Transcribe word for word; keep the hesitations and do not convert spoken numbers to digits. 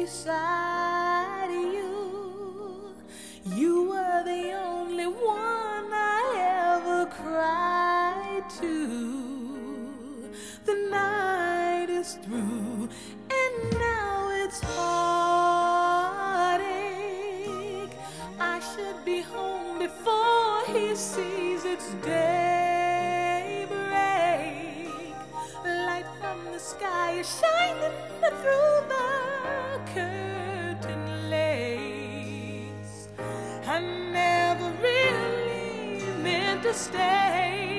beside you. You were the only one I ever cried to. The night is through and now it's heartache. I should be home before he sees it's daybreak. Light from the sky is shining through the curtain lace. I never really meant to stay.